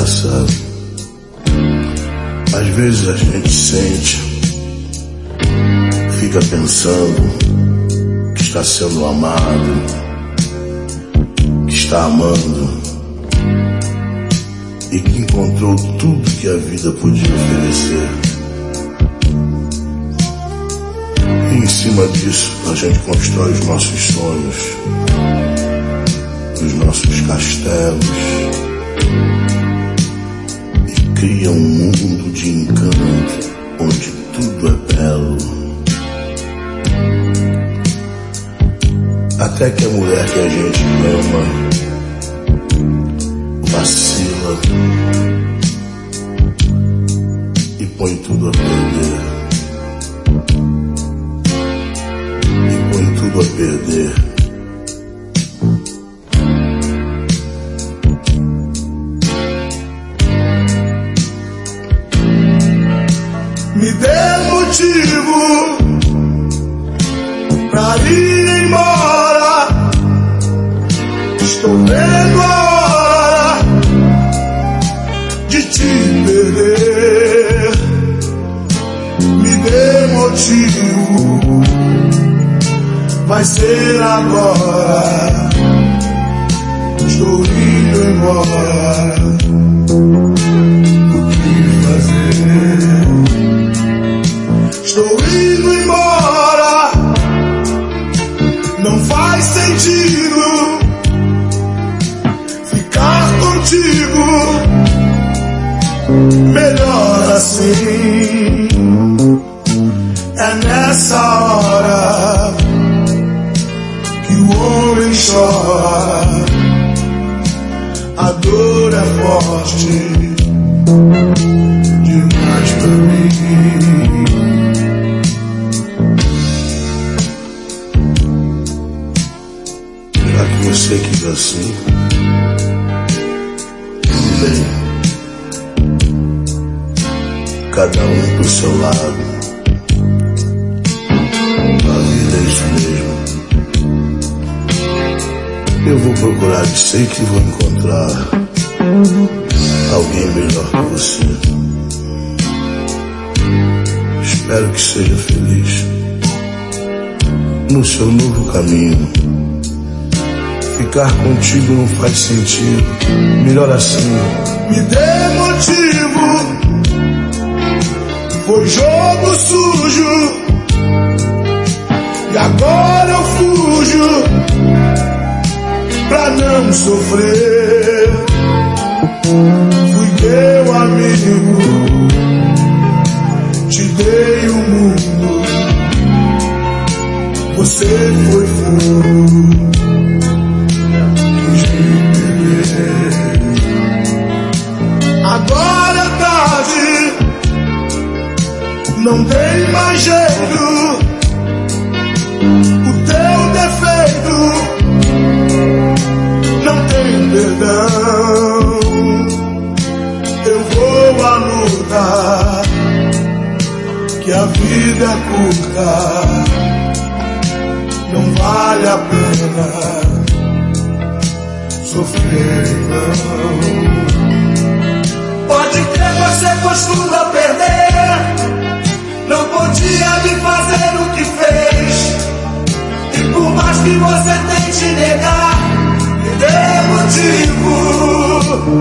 engraçado. Às vezes a gente sente, fica pensando que está sendo amado, que está amando e que encontrou tudo que a vida podia oferecer. E em cima disso a gente constrói os nossos sonhos, os nossos castelos, e cria um mundo de encanto onde tudo é belo. Até que a mulher que a gente ama vacila e põe tudo a perder. E põe tudo a perder. Me dê motivo pra ir embora. Estou vendo a hora de te perder. Me dê motivo, vai ser agora. Estou indo embora. O que fazer? Estou indo embora. Não faz sentido ficar contigo. Melhor assim. É nessa hora que o homem chora. A dor é forte demais pra mim. Já que você quis assim, tudo bem. Cada um pro seu lado. A vida é isso mesmo. Eu vou procurar e sei que vou encontrar alguém melhor que você. Espero que seja feliz no seu novo caminho. Ficar contigo não faz sentido. Melhor assim. Me dê motivo. Foi jogo sujo e agora eu fujo pra não sofrer. Fui teu amigo, te dei o mundo. Você foi fogo, quis me perder. Agora é tarde, não tem mais jeito. O teu defeito não tem perdão. Eu vou à luta, que a vida é curta. Não vale a pena sofrer, não. Pode crer, você costuma perder. Não podia me fazer o que fez. E por mais que você tente negar, me dê motivo.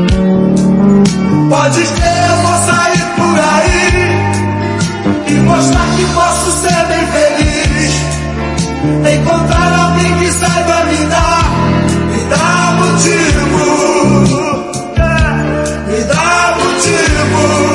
Pode crer, eu vou sair por aí e mostrar que posso ser bem feliz. Encontrar alguém que saiba me dar motivo. Me dá motivo.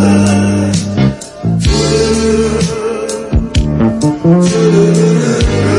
Yeah.